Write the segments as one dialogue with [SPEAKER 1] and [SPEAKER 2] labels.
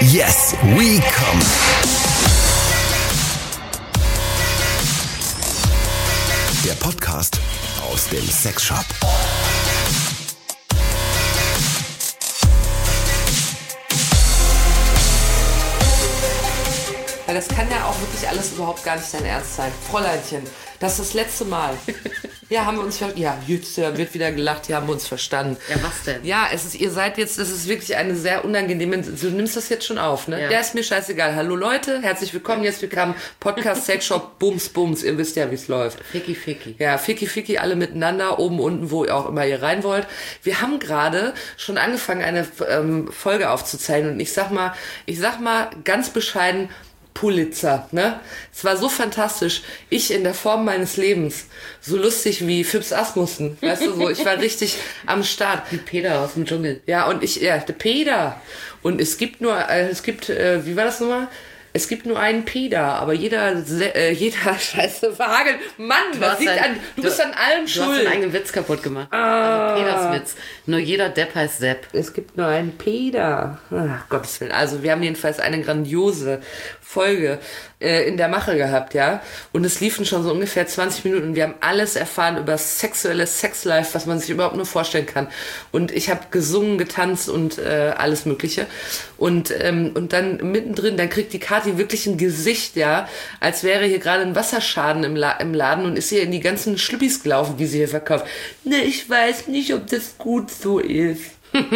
[SPEAKER 1] Yes, we come. Der Podcast aus dem Sexshop.
[SPEAKER 2] Das kann ja auch wirklich alles überhaupt gar nicht dein Ernst sein. Fräuleinchen, das ist das letzte Mal. Ja, haben wir uns ja, jetzt wird wieder gelacht, hier haben wir uns verstanden.
[SPEAKER 3] Ja, was denn?
[SPEAKER 2] Ja, ihr seid jetzt, das ist wirklich eine sehr unangenehme, du nimmst das jetzt schon auf, ne?
[SPEAKER 3] Ja.
[SPEAKER 2] Der ist mir scheißegal. Hallo Leute, herzlich willkommen, jetzt willkommen, Podcast Sexshop, Bums, Bums, ihr wisst ja, wie es läuft.
[SPEAKER 3] Ficky, ficky.
[SPEAKER 2] Ja, Ficky, Ficky, alle miteinander, oben, unten, wo auch immer ihr rein wollt. Wir haben gerade schon angefangen, eine Folge aufzuzeichnen und ich sag mal, ganz bescheiden, Pulitzer, ne? Es war so fantastisch. Ich in der Form meines Lebens. So lustig wie Phipps Asmussen. Weißt du, so, ich war richtig am Start.
[SPEAKER 3] Wie Peter aus dem Dschungel.
[SPEAKER 2] Ja, und der Peter. Und es gibt, wie war das nochmal? Es gibt nur einen Peter, aber jeder Scheiße verhagelt. Mann, du bist an allem schuld.
[SPEAKER 3] Du hast deinen eigenen Witz kaputt gemacht. Also Peters Witz. Nur jeder Depp heißt Sepp.
[SPEAKER 2] Es gibt nur einen Peter. Ach, Gottes Willen. Also wir haben jedenfalls eine grandiose Folge in der Mache gehabt, ja. Und es liefen schon so ungefähr 20 Minuten und wir haben alles erfahren über sexuelles Sexlife, was man sich überhaupt nur vorstellen kann. Und ich habe gesungen, getanzt und alles Mögliche. Und dann mittendrin, dann kriegt die Kathi wirklich ein Gesicht, ja, als wäre hier gerade ein Wasserschaden im Laden und ist hier in die ganzen Schlüppis gelaufen, die sie hier verkauft. Ne, ich weiß nicht, ob das gut so ist.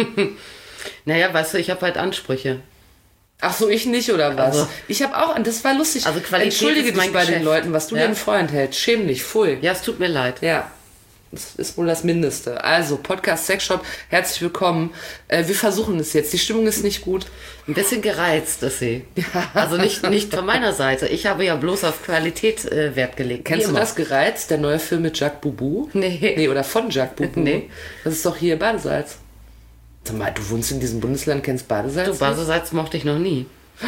[SPEAKER 3] Naja, weißt du, ich habe halt Ansprüche.
[SPEAKER 2] Ach so, ich nicht, oder was?
[SPEAKER 3] Also,
[SPEAKER 2] ich habe auch, und das war lustig.
[SPEAKER 3] Also Qualität
[SPEAKER 2] Entschuldige
[SPEAKER 3] ist mein
[SPEAKER 2] dich bei den
[SPEAKER 3] Geschäft.
[SPEAKER 2] Leuten, was du
[SPEAKER 3] Ja?
[SPEAKER 2] dir vorentältst. Schäm dich, pfui.
[SPEAKER 3] Ja, es tut mir leid.
[SPEAKER 2] Ja, das ist wohl das Mindeste. Also, Podcast Sexshop, herzlich willkommen. Wir versuchen es jetzt. Die Stimmung ist nicht gut.
[SPEAKER 3] Ein bisschen gereizt ist sie. Also nicht von meiner Seite. Ich habe ja bloß auf Qualität Wert gelegt.
[SPEAKER 2] Kennst du das, Gereizt? Der neue Film mit Jacques Boubou?
[SPEAKER 3] Nee.
[SPEAKER 2] Oder von Jacques Boubou?
[SPEAKER 3] Nee.
[SPEAKER 2] Das ist doch hier Badesalz. Sag mal, du wohnst in diesem Bundesland, kennst Badesalz?
[SPEAKER 3] Du, Badesalz mochte ich noch nie.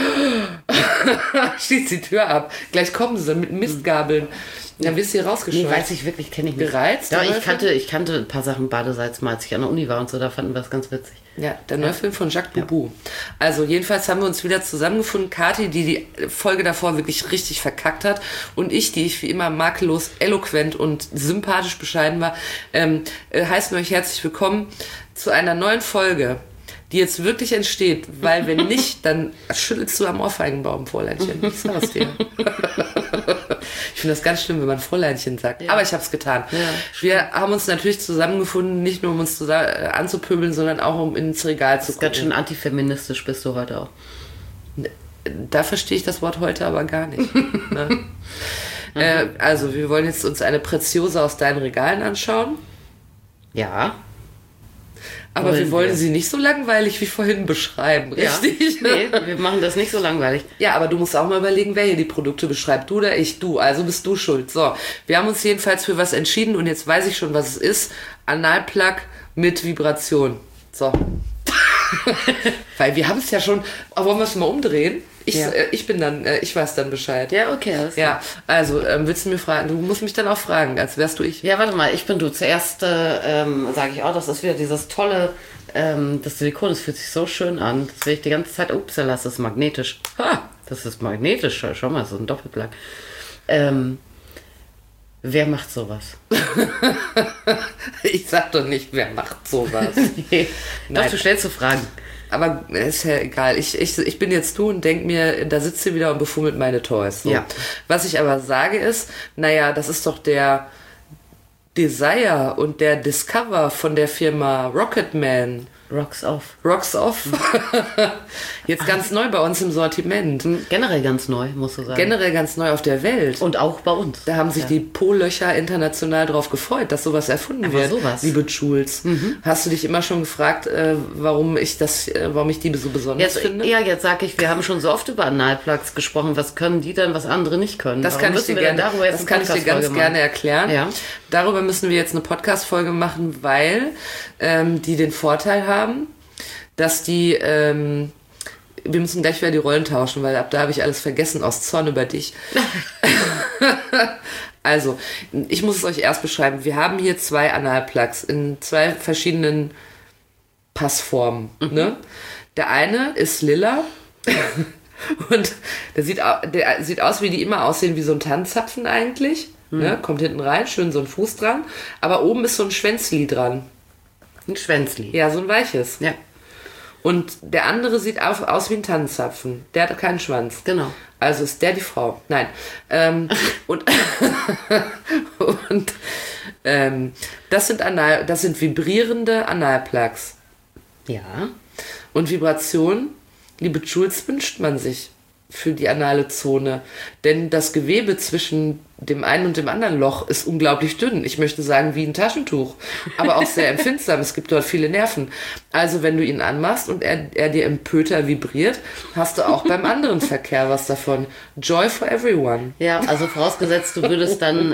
[SPEAKER 2] Schließ die Tür ab. Gleich kommen sie mit Mistgabeln. Dann wirst du hier rausgescheucht.
[SPEAKER 3] Nee, weiß ich wirklich, kenne ich nicht.
[SPEAKER 2] Gereizt?
[SPEAKER 3] Ja, ich kannte ein paar Sachen Badesalz mal, als ich an der Uni war und so, da fanden wir es ganz witzig.
[SPEAKER 2] Ja, der neue Film von Jacques Boubou. Also jedenfalls haben wir uns wieder zusammengefunden. Kathi, die Folge davor wirklich richtig verkackt hat. Und ich, die ich wie immer makellos, eloquent und sympathisch bescheiden war, heißen wir euch herzlich willkommen zu einer neuen Folge, die jetzt wirklich entsteht. Weil wenn nicht, dann schüttelst du am Ohrfeigenbaum, Fräuleinchen. Ich sag's dir. Ich finde das ganz schlimm, wenn man Fräuleinchen sagt. Ja. Aber ich habe es getan. Ja, wir haben uns natürlich zusammengefunden, nicht nur um uns anzupöbeln, sondern auch um ins Regal zu gucken.
[SPEAKER 3] Ganz schön antifeministisch bist du heute auch.
[SPEAKER 2] Da verstehe ich das Wort heute aber gar nicht. Ne? Also wir wollen jetzt uns eine Preziosa aus deinen Regalen anschauen.
[SPEAKER 3] Ja.
[SPEAKER 2] Aber wir wollen sie nicht so langweilig wie vorhin beschreiben, richtig?
[SPEAKER 3] Ja. Nee, wir machen das nicht so langweilig.
[SPEAKER 2] Ja, aber du musst auch mal überlegen, wer hier die Produkte beschreibt. Du oder ich? Du. Also bist du schuld. So, wir haben uns jedenfalls für was entschieden und jetzt weiß ich schon, was es ist. Analplug mit Vibration. So. Weil wir haben es ja schon... Aber wollen wir es mal umdrehen? Ich weiß dann Bescheid.
[SPEAKER 3] Ja, okay. Alles klar.
[SPEAKER 2] Ja, also willst du mir fragen? Du musst mich dann auch fragen, als wärst du ich.
[SPEAKER 3] Ja, warte mal, ich bin du. Zuerst sage ich auch, das ist wieder dieses tolle, das Silikon, das fühlt sich so schön an. Das sehe ich die ganze Zeit. Upsala, das ist magnetisch. Ha, das ist magnetisch. Schau mal, so ein Doppelplug. Wer macht sowas?
[SPEAKER 2] Ich sag doch nicht, wer macht sowas.
[SPEAKER 3] Nee. Doch, du stellst so Fragen.
[SPEAKER 2] Aber ist ja egal. Ich bin jetzt du und denk mir, da sitzt sie wieder und befummelt meine Toys. So.
[SPEAKER 3] Ja.
[SPEAKER 2] Was ich aber sage ist, naja, das ist doch der Desire und der Discover von der Firma Rocketman.
[SPEAKER 3] Rocks off.
[SPEAKER 2] Rocks off. Jetzt ganz neu bei uns im Sortiment.
[SPEAKER 3] Generell ganz neu, musst du sagen.
[SPEAKER 2] Generell ganz neu auf der Welt.
[SPEAKER 3] Und auch bei uns.
[SPEAKER 2] Da haben sich die Po-Löcher international drauf gefreut, dass sowas erfunden wird.
[SPEAKER 3] Sowas.
[SPEAKER 2] Liebe Jules. Hast du dich immer schon gefragt, warum ich die so besonders finde?
[SPEAKER 3] Ja, jetzt sag ich, wir haben schon so oft über Analplugs gesprochen. Was können die denn, was andere nicht können?
[SPEAKER 2] Das kann ich dir ganz gerne erklären. Ja. Darüber müssen wir jetzt eine Podcast-Folge machen, weil die den Vorteil haben, dass die, wir müssen gleich wieder die Rollen tauschen, weil ab da habe ich alles vergessen aus Zorn über dich. Also, ich muss es euch erst beschreiben. Wir haben hier 2 Analplugs in 2 verschiedenen Passformen. Ne? Der eine ist lila Und der sieht aus, wie die immer aussehen, wie so ein Tannenzapfen eigentlich. Ne? Kommt hinten rein, schön so ein Fuß dran. Aber oben ist so ein Schwänzli dran.
[SPEAKER 3] Ein Schwänzli.
[SPEAKER 2] Ja, so ein weiches.
[SPEAKER 3] Ja.
[SPEAKER 2] Und der andere sieht aus wie ein Tannenzapfen. Der hat keinen Schwanz.
[SPEAKER 3] Genau.
[SPEAKER 2] Also ist der die Frau. Nein. Und das sind vibrierende Analplugs.
[SPEAKER 3] Ja.
[SPEAKER 2] Und Vibration, liebe Jules, wünscht man sich für die anale Zone. Denn das Gewebe zwischen dem einen und dem anderen Loch ist unglaublich dünn. Ich möchte sagen, wie ein Taschentuch. Aber auch sehr empfindsam. Es gibt dort viele Nerven. Also wenn du ihn anmachst und er dir im Pöter vibriert, hast du auch beim anderen Verkehr was davon. Joy for everyone.
[SPEAKER 3] Ja, also vorausgesetzt, du würdest dann,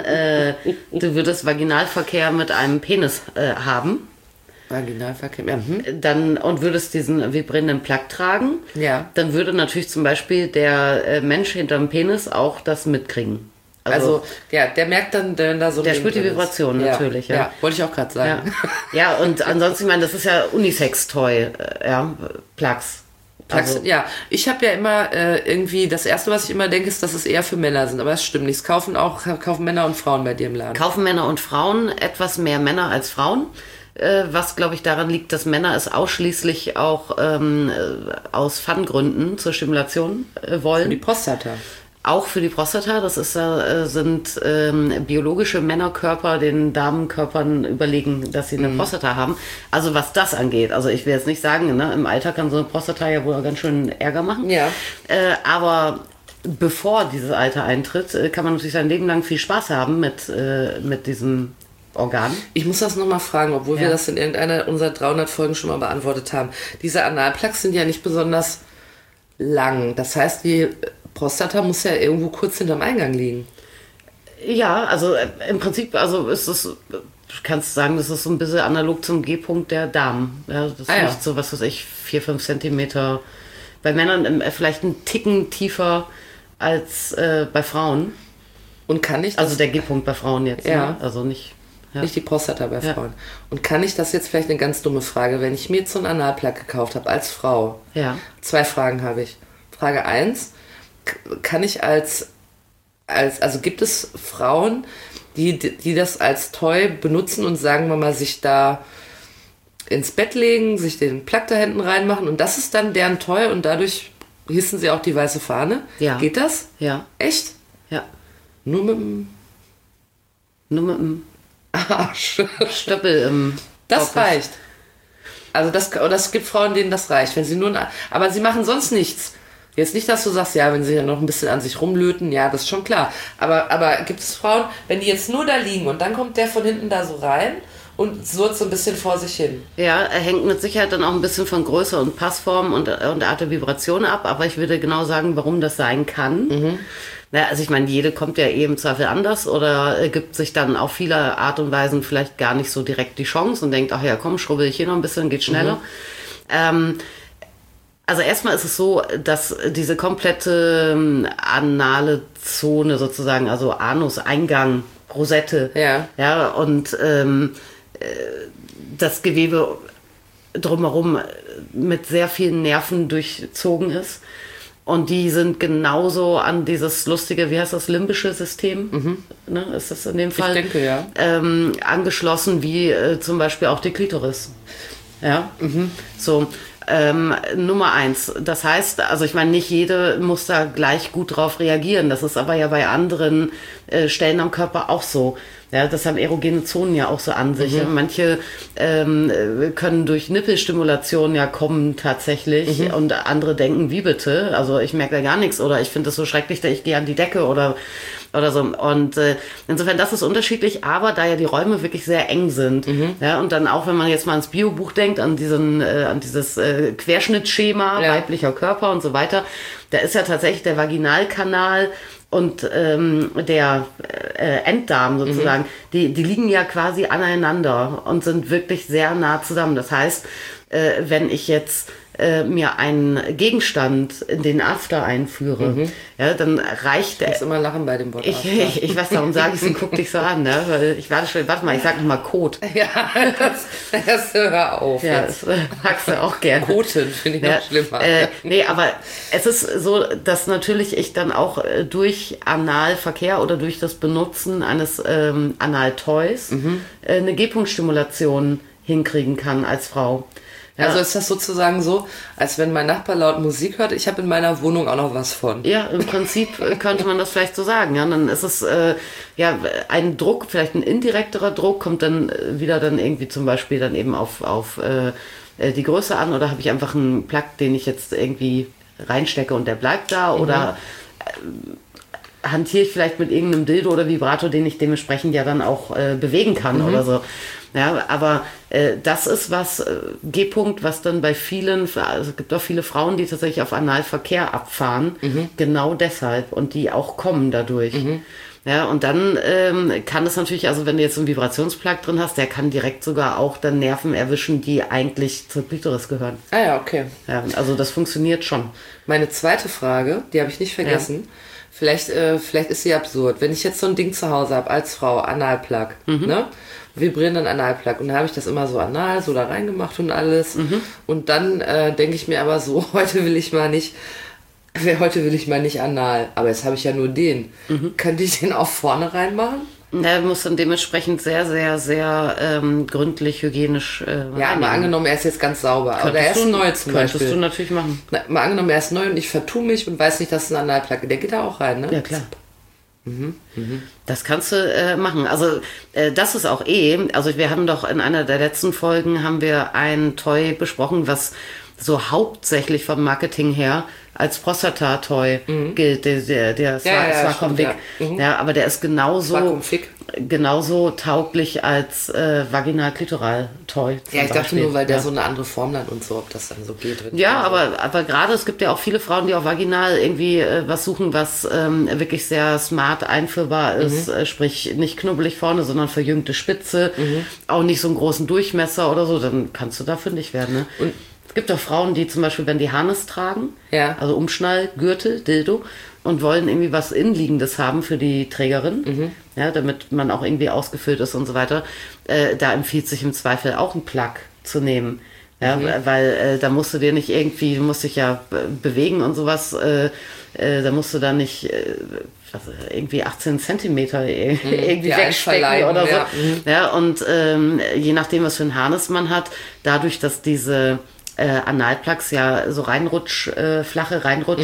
[SPEAKER 3] Vaginalverkehr mit einem Penis haben.
[SPEAKER 2] Vaginalverkehr, ja.
[SPEAKER 3] Dann, und würdest diesen vibrierenden Plug tragen,
[SPEAKER 2] Ja.
[SPEAKER 3] dann würde natürlich zum Beispiel der Mensch hinterm Penis auch das mitkriegen.
[SPEAKER 2] Also, ja, der merkt dann, wenn da so ein
[SPEAKER 3] der
[SPEAKER 2] Ding
[SPEAKER 3] spürt die
[SPEAKER 2] drin ist.
[SPEAKER 3] Vibration natürlich, ja.
[SPEAKER 2] Ja, wollte ich auch gerade sagen.
[SPEAKER 3] Ja. Ja, und ansonsten, ich meine, das ist ja Unisex-Toy, Plugs. Also,
[SPEAKER 2] Ja, ich habe ja immer irgendwie, das Erste, was ich immer denke, ist, dass es eher für Männer sind. Aber das stimmt nicht. Es kaufen Männer und Frauen bei dir im Laden.
[SPEAKER 3] kaufen Männer und Frauen, etwas mehr Männer als Frauen. Was, glaube ich, daran liegt, dass Männer es ausschließlich auch aus Fun-Gründen zur Stimulation wollen.
[SPEAKER 2] Für die Prostata.
[SPEAKER 3] Auch für die Prostata. Das sind biologische Männerkörper den Damenkörpern überlegen, dass sie eine Prostata haben. Also was das angeht. Also ich will jetzt nicht sagen, ne, im Alter kann so eine Prostata ja wohl ganz schön Ärger machen.
[SPEAKER 2] Ja.
[SPEAKER 3] Aber bevor dieses Alter eintritt, kann man natürlich sein Leben lang viel Spaß haben mit diesem Organ.
[SPEAKER 2] Ich muss das nochmal fragen, obwohl wir
[SPEAKER 3] Ja.
[SPEAKER 2] das in irgendeiner unserer 300 Folgen schon mal beantwortet haben. Diese Analplugs sind ja nicht besonders lang. Das heißt, die Prostata muss ja irgendwo kurz hinterm Eingang liegen.
[SPEAKER 3] Ja, also im Prinzip, also ist es, du kannst sagen, das ist so ein bisschen analog zum G-Punkt der Damen. Ja, das
[SPEAKER 2] Ah, ja.
[SPEAKER 3] liegt so, was weiß ich, 4-5 Zentimeter. Bei Männern vielleicht einen Ticken tiefer als bei Frauen.
[SPEAKER 2] Und kann ich das,
[SPEAKER 3] Also der G-Punkt bei Frauen jetzt.
[SPEAKER 2] Ja.
[SPEAKER 3] Ne? Also nicht. Ja.
[SPEAKER 2] nicht die Prostata bei
[SPEAKER 3] Ja.
[SPEAKER 2] Frauen. Und kann ich das jetzt vielleicht eine ganz dumme Frage, wenn ich mir jetzt so einen Analplug gekauft habe als Frau?
[SPEAKER 3] Ja.
[SPEAKER 2] 2 Fragen habe ich. Frage 1, kann ich also gibt es Frauen, die das als Toy benutzen und sagen wir mal sich da ins Bett legen, sich den Plug da hinten reinmachen und das ist dann deren Toy und dadurch hissen sie auch die weiße Fahne?
[SPEAKER 3] Ja.
[SPEAKER 2] Geht das?
[SPEAKER 3] Ja.
[SPEAKER 2] Echt?
[SPEAKER 3] Ja.
[SPEAKER 2] Nur mit dem
[SPEAKER 3] Nur mit einem
[SPEAKER 2] Arsch.
[SPEAKER 3] Stöppel im
[SPEAKER 2] Das
[SPEAKER 3] Bauch.
[SPEAKER 2] reicht. Also das gibt Frauen, denen das reicht. Wenn sie aber sie machen sonst nichts. Jetzt nicht, dass du sagst, ja, wenn sie ja noch ein bisschen an sich rumlöten, ja, das ist schon klar. Aber gibt es Frauen, wenn die jetzt nur da liegen und dann kommt der von hinten da so rein und surrt so ein bisschen vor sich hin.
[SPEAKER 3] Ja, er hängt mit Sicherheit dann auch ein bisschen von Größe und Passform und Art der Vibration ab, aber ich würde genau sagen, warum das sein kann. Naja, also ich meine, jede kommt ja im Zweifel anders oder gibt sich dann auf viele Art und Weisen vielleicht gar nicht so direkt die Chance und denkt, ach ja, komm, schrubbel ich hier noch ein bisschen, geht schneller. Also erstmal ist es so, dass diese komplette anale Zone sozusagen, also Anuseingang, Rosette, ja und das Gewebe drumherum mit sehr vielen Nerven durchzogen ist. Und die sind genauso an dieses lustige, wie heißt das, limbische System, ne, ist das in dem Fall?
[SPEAKER 2] Ich denke, ja.
[SPEAKER 3] Angeschlossen wie zum Beispiel auch die Klitoris. Ja, so. Nummer 1. Das heißt, also ich meine, nicht jede muss da gleich gut drauf reagieren. Das ist aber ja bei anderen Stellen am Körper auch so. Ja, das haben erogene Zonen ja auch so an sich. Manche können durch Nippelstimulation ja kommen tatsächlich und andere denken, wie bitte? Also ich merke da gar nichts oder ich finde das so schrecklich, dass ich gehe an die Decke oder so. Und insofern, das ist unterschiedlich, aber da ja die Räume wirklich sehr eng sind. Ja, und dann auch, wenn man jetzt mal ans Biobuch denkt, an dieses Querschnittschema weiblicher Körper und so weiter, da ist ja tatsächlich der Vaginalkanal und der Enddarm sozusagen, die liegen ja quasi aneinander und sind wirklich sehr nah zusammen. Das heißt, wenn ich jetzt mir einen Gegenstand in den After einführe, ja, dann reicht der.
[SPEAKER 2] Ich muss immer lachen bei dem Wort After.
[SPEAKER 3] Ich weiß, darum sage ich es und guck dich so an, ne? Weil ich warte mal, ich sag nochmal Code.
[SPEAKER 2] Ja, das hör auf.
[SPEAKER 3] Ja,
[SPEAKER 2] jetzt.
[SPEAKER 3] das magst du auch gerne.
[SPEAKER 2] Koten finde ich noch schlimmer.
[SPEAKER 3] Nee, aber es ist so, dass natürlich ich dann auch durch Analverkehr oder durch das Benutzen eines Anal-Toys eine G-Punkt-Stimulation hinkriegen kann als Frau. Ja.
[SPEAKER 2] Also ist das sozusagen so, als wenn mein Nachbar laut Musik hört, ich habe in meiner Wohnung auch noch was von.
[SPEAKER 3] Ja, im Prinzip könnte man das vielleicht so sagen. Ja, dann ist es ein Druck, vielleicht ein indirekterer Druck, kommt dann wieder dann irgendwie zum Beispiel dann eben auf die Größe an, oder habe ich einfach einen Plug, den ich jetzt irgendwie reinstecke und der bleibt da, oder hantiere ich vielleicht mit irgendeinem Dildo oder Vibrator, den ich dementsprechend ja dann auch bewegen kann oder so. Ja, aber das ist was, G-Punkt, was dann bei vielen, also es gibt auch viele Frauen, die tatsächlich auf Analverkehr abfahren, genau deshalb, und die auch kommen dadurch. Ja, und dann kann es natürlich, also wenn du jetzt einen Vibrationsplug drin hast, der kann direkt sogar auch dann Nerven erwischen, die eigentlich zur Klitoris gehören.
[SPEAKER 2] Ah ja, okay.
[SPEAKER 3] Ja, also das funktioniert schon.
[SPEAKER 2] Meine zweite Frage, die habe ich nicht vergessen. Vielleicht ist sie absurd. Wenn ich jetzt so ein Ding zu Hause habe als Frau, Analplug, ne? Vibrierenden Analplug. Und dann habe ich das immer so anal, so da reingemacht und alles. Und dann denke ich mir aber so, heute will ich mal nicht anal. Aber jetzt habe ich ja nur den. Könnte ich den auch vorne reinmachen?
[SPEAKER 3] Der muss dann dementsprechend sehr, sehr, sehr gründlich, hygienisch
[SPEAKER 2] ja, mal angenommen, er ist jetzt ganz sauber. Oder er ist neu zum Beispiel.
[SPEAKER 3] Könntest du natürlich machen.
[SPEAKER 2] Na, mal angenommen, er ist neu und ich vertue mich und weiß nicht, dass es ein Analplug ist. Der geht da auch rein, ne?
[SPEAKER 3] Ja, klar. Das kannst du machen. Also das ist auch also wir haben doch in einer der letzten Folgen haben wir ein Toy besprochen, was so hauptsächlich vom Marketing her als Prostata-Toy gilt, der Swacom-Vic. Ja, aber der ist genauso tauglich als Vaginal-Klitoral-Toy.
[SPEAKER 2] Ja, ich dachte nur, weil der so eine andere Form dann und so, ob das dann so geht.
[SPEAKER 3] Ja, aber gerade, es gibt ja auch viele Frauen, die auch vaginal irgendwie was suchen, was wirklich sehr smart einführbar ist, sprich nicht knubbelig vorne, sondern verjüngte Spitze, auch nicht so einen großen Durchmesser oder so, dann kannst du da fündig werden. Ne? Und es gibt auch Frauen, die zum Beispiel, wenn die Harness tragen, also Umschnall, Gürtel, Dildo, und wollen irgendwie was Innenliegendes haben für die Trägerin, ja, damit man auch irgendwie ausgefüllt ist und so weiter, da empfiehlt sich im Zweifel auch einen Plug zu nehmen. Ja, weil da musst du dir nicht irgendwie, du musst dich ja bewegen und sowas, da musst du da nicht irgendwie 18 Zentimeter irgendwie wegstecken oder so. Ja, und je nachdem, was für ein Harness man hat, dadurch, dass diese Analplugs ja so flache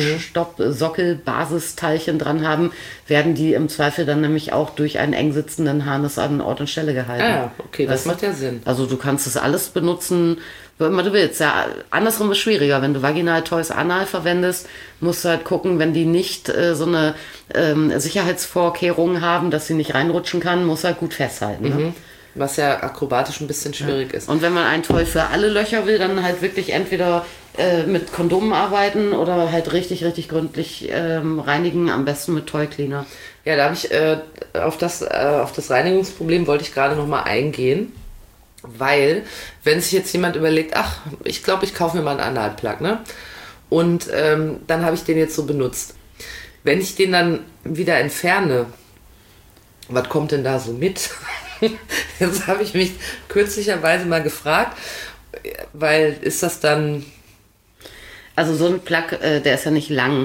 [SPEAKER 3] Sockel-Basisteilchen dran haben, werden die im Zweifel dann nämlich auch durch einen eng sitzenden Harness an Ort und Stelle gehalten.
[SPEAKER 2] Ah, okay, das macht ja Sinn.
[SPEAKER 3] Also du kannst das alles benutzen, wo immer du willst. Ja, andersrum ist schwieriger. Wenn du Vaginal-Toys anal verwendest, musst du halt gucken, wenn die nicht so eine Sicherheitsvorkehrung haben, dass sie nicht reinrutschen kann, musst du halt gut festhalten. Ne?
[SPEAKER 2] Was ja akrobatisch ein bisschen schwierig ist.
[SPEAKER 3] Und wenn man ein Toy für alle Löcher will, dann halt wirklich entweder mit Kondomen arbeiten oder halt richtig, richtig gründlich reinigen, am besten mit Toy Cleaner.
[SPEAKER 2] Ja, da habe ich auf das Reinigungsproblem wollte ich gerade nochmal eingehen, weil wenn sich jetzt jemand überlegt, ach, ich glaube, ich kaufe mir mal einen Analplug, ne? Und dann habe ich den jetzt so benutzt. Wenn ich den dann wieder entferne, was kommt denn da so mit? Jetzt habe ich mich kürzlicherweise mal gefragt, weil ist das dann...
[SPEAKER 3] Also so ein Plug, der ist ja nicht lang.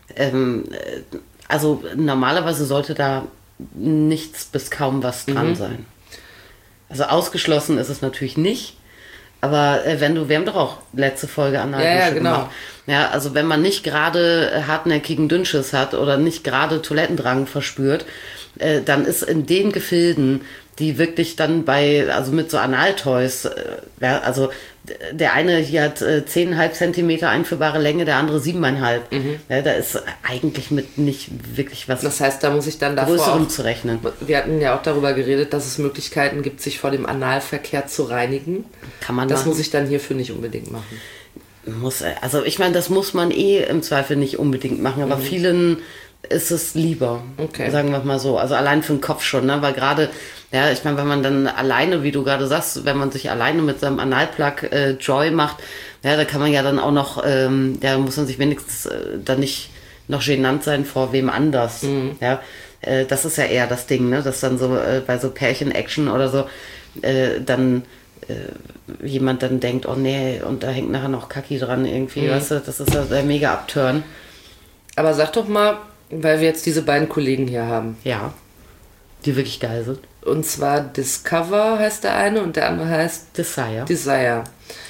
[SPEAKER 3] Also normalerweise sollte da nichts bis kaum was dran sein. Also ausgeschlossen ist es natürlich nicht. Aber wir haben doch auch letzte Folge Analdusche gemacht. Ja, also wenn man nicht gerade hartnäckigen Dünnschiss hat oder nicht gerade Toilettendrang verspürt, dann ist in den Gefilden, die wirklich dann also mit so Analtoys, also der eine hier hat 10,5 Zentimeter einführbare Länge, der andere 7,5. Ja, da ist eigentlich mit nicht wirklich was.
[SPEAKER 2] Das heißt, da muss ich dann
[SPEAKER 3] Größerem zu rechnen.
[SPEAKER 2] Wir hatten ja auch darüber geredet, dass es Möglichkeiten gibt, sich vor dem Analverkehr zu reinigen.
[SPEAKER 3] Kann man
[SPEAKER 2] das muss ich dann hierfür nicht unbedingt machen.
[SPEAKER 3] Also ich meine, das muss man im Zweifel nicht unbedingt machen, aber vielen ist es lieber,
[SPEAKER 2] Okay.
[SPEAKER 3] sagen wir mal so. Also allein für den Kopf schon, ne? Weil gerade, ja, ich meine, wenn man dann alleine, wie du gerade sagst, wenn man sich alleine mit seinem Analplug Joy macht, ja, da kann man ja dann auch noch, da muss man sich wenigstens dann nicht noch genannt sein vor wem anders. Ja, das ist ja eher das Ding, ne? Dass dann so bei so Pärchen-Action oder so dann jemand dann denkt, oh nee, und da hängt nachher noch Kaki dran irgendwie, weißt du, das ist ja der mega Upturn.
[SPEAKER 2] Aber sag doch mal, weil wir jetzt diese beiden Kollegen hier haben.
[SPEAKER 3] Ja, die wirklich geil sind.
[SPEAKER 2] Und zwar Discover heißt der eine und der andere heißt
[SPEAKER 3] Desire.
[SPEAKER 2] Desire.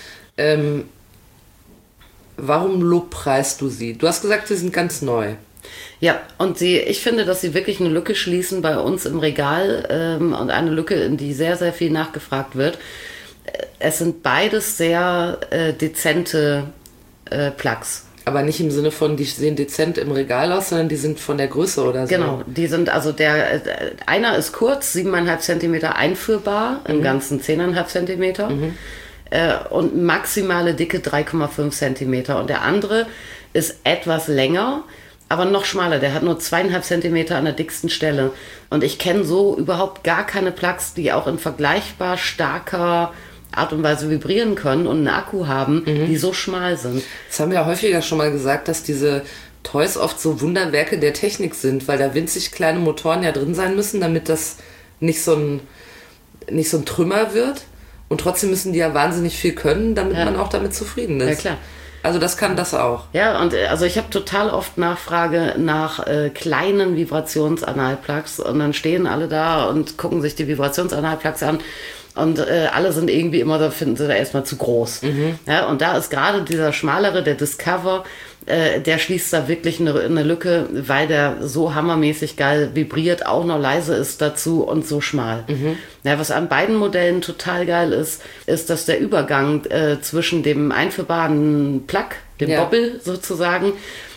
[SPEAKER 2] Warum lobpreist du sie? Du hast gesagt, sie sind ganz neu.
[SPEAKER 3] Ja, und ich finde, dass sie wirklich eine Lücke schließen bei uns im Regal und eine Lücke, in die sehr, sehr viel nachgefragt wird. Es sind beides sehr dezente Plugs.
[SPEAKER 2] Aber nicht im Sinne von, die sehen dezent im Regal aus, sondern die sind von der Größe oder so.
[SPEAKER 3] Genau, die sind, also einer ist kurz, 7,5 Zentimeter einführbar, im Ganzen 10,5 Zentimeter. Und maximale Dicke 3,5 Zentimeter. Und der andere ist etwas länger, aber noch schmaler. Der hat nur 2,5 Zentimeter an der dicksten Stelle. Und ich kenne so überhaupt gar keine Plugs, die auch in vergleichbar starker Art und Weise vibrieren können und einen Akku haben, die so schmal sind.
[SPEAKER 2] Das haben wir ja häufiger schon mal gesagt, dass diese Toys oft so Wunderwerke der Technik sind, weil da winzig kleine Motoren ja drin sein müssen, damit das nicht so ein Trümmer wird. Und trotzdem müssen die ja wahnsinnig viel können, damit man auch damit zufrieden ist.
[SPEAKER 3] Ja, klar.
[SPEAKER 2] Also das kann das auch.
[SPEAKER 3] Ja, und also ich habe total oft Nachfrage nach kleinen Vibrationsanalplugs und dann stehen alle da und gucken sich die Vibrationsanalplugs an und alle sind irgendwie immer, da finden sie da erstmal zu groß. Ja, und da ist gerade dieser schmalere, der Discover, der schließt da wirklich eine Lücke, weil der so hammermäßig geil vibriert, auch noch leise ist dazu und so schmal. Ja, was an beiden Modellen total geil ist, dass der Übergang zwischen dem einführbaren Plug, dem Bobbel sozusagen,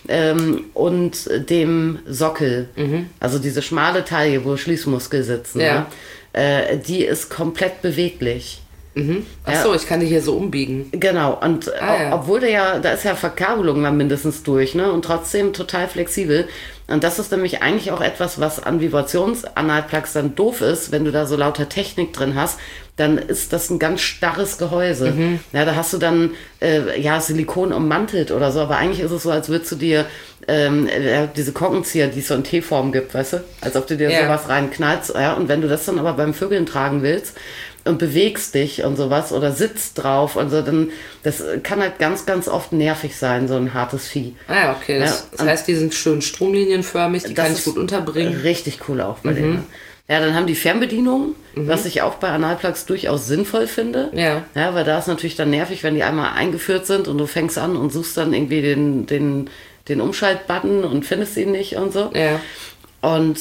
[SPEAKER 3] und dem Sockel, also diese schmale Taille, wo Schließmuskel sitzen, die ist komplett beweglich.
[SPEAKER 2] Ach so, ich kann die hier so umbiegen.
[SPEAKER 3] Genau, und obwohl da ist ja Verkabelung dann mindestens durch, ne? Und trotzdem total flexibel. Und das ist nämlich eigentlich auch etwas, was an Vibrationsanalplugs dann doof ist, wenn du da so lauter Technik drin hast, dann ist das ein ganz starres Gehäuse. Ja, da hast du dann Silikon ummantelt oder so, aber eigentlich ist es so, als würdest du dir diese Korkenzieher, die es so in T-Form gibt, weißt du? Als ob du dir sowas reinknallst. Ja, und wenn du das dann aber beim Vögeln tragen willst, und bewegst dich und sowas oder sitzt drauf und so, dann das kann halt ganz, ganz oft nervig sein, so ein hartes Vieh.
[SPEAKER 2] Ah ja, okay. Das heißt, die sind schön stromlinienförmig, die kann ich gut unterbringen.
[SPEAKER 3] Richtig cool auch bei denen. Ja, dann haben die Fernbedienungen, was ich auch bei Analplugs durchaus sinnvoll finde. Ja, weil da ist natürlich dann nervig, wenn die einmal eingeführt sind und du fängst an und suchst dann irgendwie den Umschaltbutton und findest ihn nicht und so. Ja. Und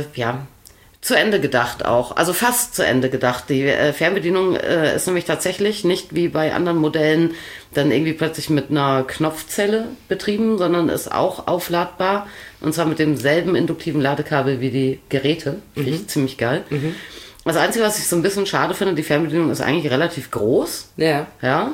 [SPEAKER 3] zu Ende gedacht auch, also fast zu Ende gedacht. Die Fernbedienung ist nämlich tatsächlich nicht wie bei anderen Modellen dann irgendwie plötzlich mit einer Knopfzelle betrieben, sondern ist auch aufladbar und zwar mit demselben induktiven Ladekabel wie die Geräte. Finde ich ziemlich geil. Das Einzige, was ich so ein bisschen schade finde, die Fernbedienung ist eigentlich relativ groß. Ja.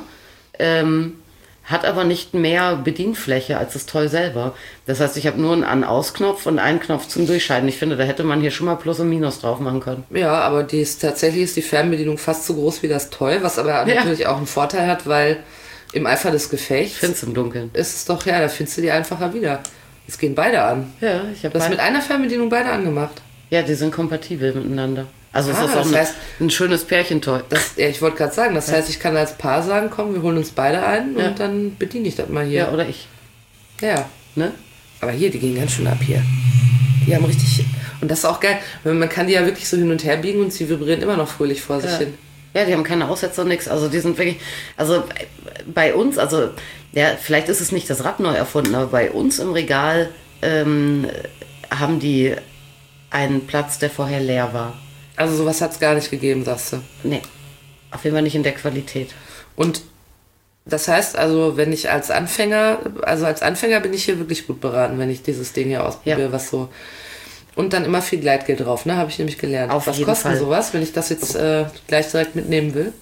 [SPEAKER 3] Hat aber nicht mehr Bedienfläche als das Toy selber. Das heißt, ich habe nur einen An-Aus-Knopf und einen Knopf zum Durchschalten. Ich finde, da hätte man hier schon mal Plus und Minus drauf machen können.
[SPEAKER 2] Ja, aber tatsächlich ist die Fernbedienung fast so groß wie das Toy, was aber natürlich auch einen Vorteil hat, weil im Eifer des Gefechts
[SPEAKER 3] findest du im Dunkeln.
[SPEAKER 2] Ist es doch, da findest du die einfacher wieder. Es gehen beide an.
[SPEAKER 3] Ja, ich habe
[SPEAKER 2] das mit einer Fernbedienung beide angemacht.
[SPEAKER 3] Ja, die sind kompatibel miteinander. Also es ist auch ein schönes Pärchentoy.
[SPEAKER 2] Ich wollte gerade sagen, das heißt, ich kann als Paar sagen, komm, wir holen uns beide ein und dann bediene ich das mal hier.
[SPEAKER 3] Ja, oder ich.
[SPEAKER 2] Ja. Ne? Aber hier, die gehen ganz schön ab hier. Die haben richtig... Und das ist auch geil, weil man kann die ja wirklich so hin und her biegen und sie vibrieren immer noch fröhlich vor sich hin.
[SPEAKER 3] Ja, die haben keine Aussetzer, nichts. Also die sind wirklich... Also bei uns, vielleicht ist es nicht das Rad neu erfunden, aber bei uns im Regal haben die einen Platz, der vorher leer war.
[SPEAKER 2] Also sowas hat es gar nicht gegeben, sagst du?
[SPEAKER 3] Nee, auf jeden Fall nicht in der Qualität.
[SPEAKER 2] Und das heißt also, wenn ich als Anfänger bin ich hier wirklich gut beraten, wenn ich dieses Ding hier ausprobiere, was so... Und dann immer viel Gleitgel drauf, ne? Habe ich nämlich gelernt.
[SPEAKER 3] Auf
[SPEAKER 2] was
[SPEAKER 3] jeden
[SPEAKER 2] kostet
[SPEAKER 3] Fall.
[SPEAKER 2] Sowas, wenn ich das jetzt gleich direkt mitnehmen will?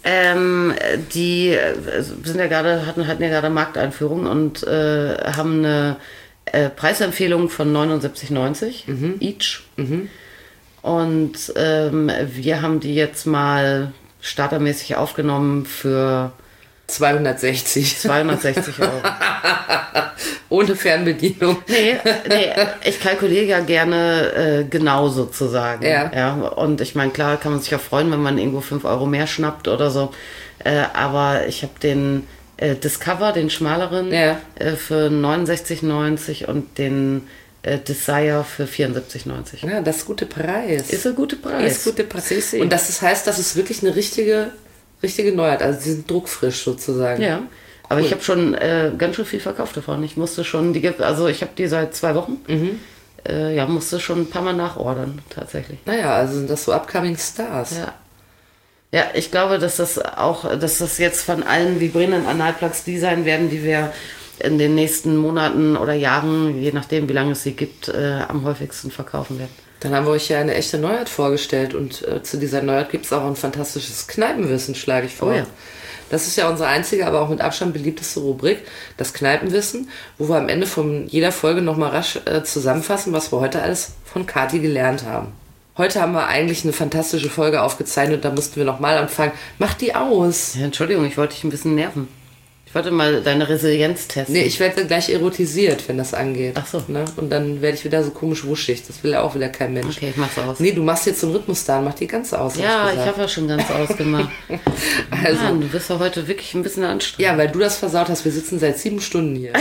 [SPEAKER 3] Die hatten ja gerade Markteinführung und haben eine Preisempfehlung von 79,90 each. Und wir haben die jetzt mal startermäßig aufgenommen für
[SPEAKER 2] 260
[SPEAKER 3] Euro.
[SPEAKER 2] Ohne Fernbedienung.
[SPEAKER 3] Nee, ich kalkuliere ja gerne genau sozusagen. Ja. Und ich meine, klar kann man sich ja freuen, wenn man irgendwo 5 Euro mehr schnappt oder so. Aber ich habe den Discover, den schmaleren, für 69,90 und den Desire für 74,90.
[SPEAKER 2] Ja, das ist guter Preis.
[SPEAKER 3] Ist ein guter Preis.
[SPEAKER 2] Und das heißt, das ist wirklich eine richtige Neuheit. Also die sind druckfrisch sozusagen.
[SPEAKER 3] Ja, aber ich habe schon ganz schön viel verkauft davon. Ich musste schon, ich habe die seit 2 Wochen. Musste schon ein paar Mal nachordern, tatsächlich.
[SPEAKER 2] Naja, also sind das so upcoming Stars.
[SPEAKER 3] Ja, ich glaube, dass das jetzt von allen vibrierenden Analplugs die sein werden, die wir in den nächsten Monaten oder Jahren, je nachdem wie lange es sie gibt, am häufigsten verkaufen werden.
[SPEAKER 2] Dann haben wir euch ja eine echte Neuheit vorgestellt und zu dieser Neuheit gibt es auch ein fantastisches Kneipenwissen, schlage ich vor.
[SPEAKER 3] Oh ja.
[SPEAKER 2] Das ist ja unsere einzige, aber auch mit Abstand beliebteste Rubrik, das Kneipenwissen, wo wir am Ende von jeder Folge nochmal rasch zusammenfassen, was wir heute alles von Kathi gelernt haben. Heute haben wir eigentlich eine fantastische Folge aufgezeichnet und da mussten wir nochmal anfangen. Mach die aus!
[SPEAKER 3] Ja, Entschuldigung, ich wollte dich ein bisschen nerven. Ich wollte mal deine Resilienz testen.
[SPEAKER 2] Nee, ich werde gleich erotisiert, wenn das angeht.
[SPEAKER 3] Ach so.
[SPEAKER 2] Ne? Und dann werde ich wieder so komisch wuschig. Das will ja auch wieder kein Mensch.
[SPEAKER 3] Okay, ich mach's aus.
[SPEAKER 2] Nee, du machst jetzt so einen Rhythmus da und mach die ganz aus.
[SPEAKER 3] Ja, ich habe ja schon ganz ausgemacht.
[SPEAKER 2] Also,
[SPEAKER 3] Mann, du bist ja heute wirklich ein bisschen anstrengend.
[SPEAKER 2] Ja, weil du das versaut hast. Wir sitzen seit 7 Stunden hier.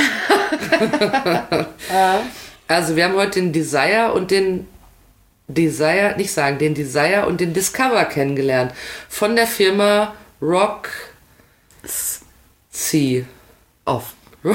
[SPEAKER 2] Also wir haben heute den Desire und den Desire und den Discover kennengelernt. Von der Firma Rocks Off.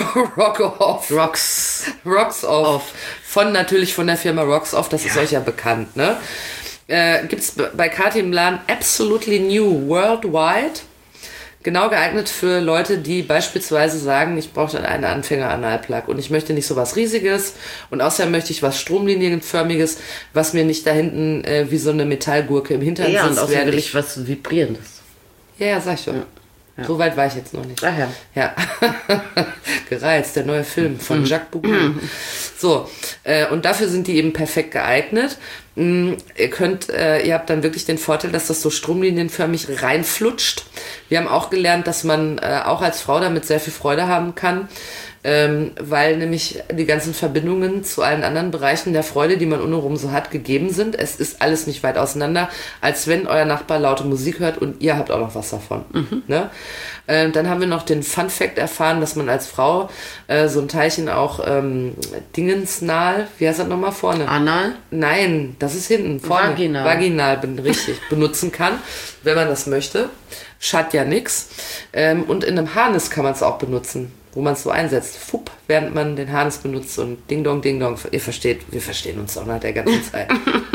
[SPEAKER 2] Natürlich von der Firma Rocks Off, das ist euch ja bekannt, ne? Gibt's bei Kathi im Laden Absolutely New Worldwide. Genau geeignet für Leute, die beispielsweise sagen, ich brauche dann einen Anfänger-Analplug und ich möchte nicht so was Riesiges und außerdem möchte ich was Stromlinienförmiges, was mir nicht da hinten wie so eine Metallgurke im Hintern sitzt.
[SPEAKER 3] Ja, und außerdem will ich was Vibrierendes.
[SPEAKER 2] Ja, sag ich doch. Ja. So weit war ich jetzt noch nicht.
[SPEAKER 3] Ach ja.
[SPEAKER 2] Gereizt, der neue Film von Jacques Bouguin. So, und dafür sind die eben perfekt geeignet. Ihr habt dann wirklich den Vorteil, dass das so stromlinienförmig reinflutscht. Wir haben auch gelernt, dass man auch als Frau damit sehr viel Freude haben kann, weil nämlich die ganzen Verbindungen zu allen anderen Bereichen der Freude, die man untenrum so hat, gegeben sind. Es ist alles nicht weit auseinander, als wenn euer Nachbar laute Musik hört und ihr habt auch noch was davon. Ne? Dann haben wir noch den Fun-Fact erfahren, dass man als Frau so ein Teilchen auch dingensnal, wie heißt das nochmal vorne?
[SPEAKER 3] Anal?
[SPEAKER 2] Nein, das ist hinten, vorne. Vaginal benutzen kann, wenn man das möchte. Schadet ja nix. Und in einem Harnis kann man es auch benutzen, wo man es so einsetzt. Fupp, während man den Harnis benutzt und Ding Dong, Ding Dong. Ihr versteht, wir verstehen uns auch nach der ganzen Zeit.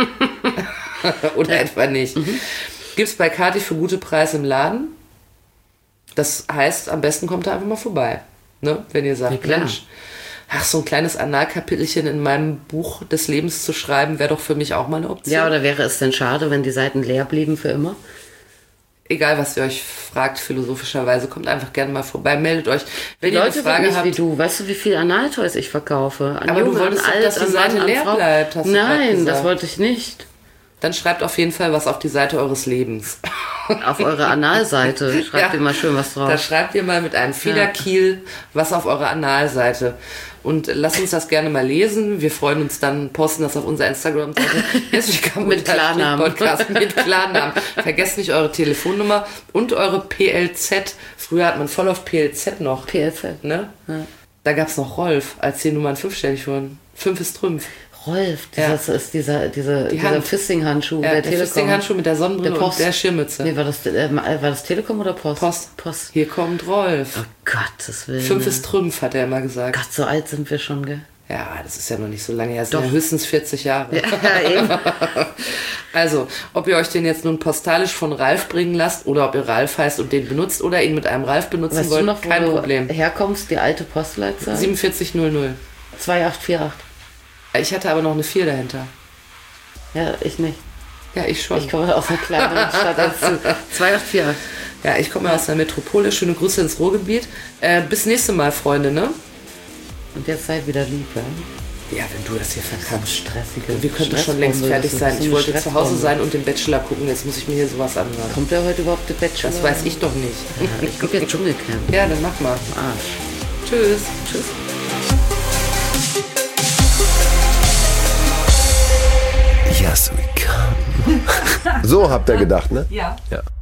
[SPEAKER 2] Oder etwa nicht. Gibt's bei Kathi für gute Preise im Laden. Das heißt, am besten kommt er einfach mal vorbei. Ne? Wenn ihr sagt,
[SPEAKER 3] ja,
[SPEAKER 2] Mensch, so ein kleines Analkapitelchen in meinem Buch des Lebens zu schreiben, wäre doch für mich auch mal eine Option.
[SPEAKER 3] Ja, oder wäre es denn schade, wenn die Seiten leer blieben für immer?
[SPEAKER 2] Egal, was ihr euch fragt, philosophischerweise, kommt einfach gerne mal vorbei, meldet euch. Wenn
[SPEAKER 3] die
[SPEAKER 2] ihr
[SPEAKER 3] Leute
[SPEAKER 2] eine Frage
[SPEAKER 3] nicht
[SPEAKER 2] habt,
[SPEAKER 3] wie du. Weißt du, wie viel Analtoys ich verkaufe? An
[SPEAKER 2] aber
[SPEAKER 3] Junge,
[SPEAKER 2] du wolltest
[SPEAKER 3] an
[SPEAKER 2] doch,
[SPEAKER 3] alt,
[SPEAKER 2] dass die
[SPEAKER 3] an
[SPEAKER 2] Seite
[SPEAKER 3] Mann, an
[SPEAKER 2] leer
[SPEAKER 3] Frau.
[SPEAKER 2] bleibt, hast du gerade
[SPEAKER 3] Nein,
[SPEAKER 2] gesagt.
[SPEAKER 3] das wollte ich nicht.
[SPEAKER 2] Dann schreibt auf jeden Fall was auf die Seite eures Lebens.
[SPEAKER 3] Auf eure Analseite. Schreibt ihr mal schön was drauf.
[SPEAKER 2] Da schreibt ihr mal mit einem Federkiel was auf eure Analseite. Und lasst uns das gerne mal lesen. Wir freuen uns dann, posten das auf unserer Instagram-Seite.
[SPEAKER 3] Mit Klarnamen.
[SPEAKER 2] Podcast mit Klarnamen. Vergesst nicht eure Telefonnummer und eure PLZ. Früher hat man voll auf PLZ noch.
[SPEAKER 3] PLZ.
[SPEAKER 2] Ne?
[SPEAKER 3] Ja.
[SPEAKER 2] Da gab es noch Rolf, als die Nummern 5-stellig wurden. 5 ist Trümpf.
[SPEAKER 3] Rolf, das ist dieser Fisting-Handschuh
[SPEAKER 2] der
[SPEAKER 3] der Telekom.
[SPEAKER 2] Fisting-Handschuh mit der Sonnenbrille und der Schirmmütze.
[SPEAKER 3] Nee, war das Telekom oder Post?
[SPEAKER 2] Post. Hier kommt Rolf.
[SPEAKER 3] Oh Gottes Willen.
[SPEAKER 2] 5 ist Trümpf, hat er immer gesagt.
[SPEAKER 3] Gott, so alt sind wir schon, gell?
[SPEAKER 2] Ja, das ist ja noch nicht so lange her. Das sind ja höchstens 40 Jahre.
[SPEAKER 3] Ja, eben.
[SPEAKER 2] Also, ob ihr euch den jetzt nun postalisch von Ralf bringen lasst oder ob ihr Ralf heißt und den benutzt oder ihn mit einem Ralf benutzen
[SPEAKER 3] weißt
[SPEAKER 2] wollt,
[SPEAKER 3] du noch,
[SPEAKER 2] kein
[SPEAKER 3] wo
[SPEAKER 2] Problem.
[SPEAKER 3] Du herkommst, die alte Postleitzahl?
[SPEAKER 2] 4700.
[SPEAKER 3] 2848.
[SPEAKER 2] Ich hatte aber noch eine 4 dahinter.
[SPEAKER 3] Ja, ich nicht.
[SPEAKER 2] Ja, ich schon.
[SPEAKER 3] Ich komme aus einer kleineren Stadt als du. 284.
[SPEAKER 2] Ja, ich komme aus der Metropole. Schöne Grüße ins Ruhrgebiet. Bis nächste Mal, Freunde, ne?
[SPEAKER 3] Und jetzt sei wieder lieb, ja?
[SPEAKER 2] Ja, wenn du das hier verkackst.
[SPEAKER 3] Stressige.
[SPEAKER 2] Wir könnten schon längst fertig sein. Ich wollte zu Hause sein und den Bachelor gucken. Jetzt muss ich mir hier sowas anhören.
[SPEAKER 3] Kommt der heute überhaupt der Bachelor?
[SPEAKER 2] Das weiß ich doch nicht.
[SPEAKER 3] Ja, ich gucke jetzt Dschungelcamp.
[SPEAKER 2] Ja, dann mach mal.
[SPEAKER 3] Arsch.
[SPEAKER 2] Tschüss.
[SPEAKER 3] Tschüss.
[SPEAKER 1] Yes, we come. So habt ihr gedacht, ne?
[SPEAKER 2] Ja.
[SPEAKER 1] Ja.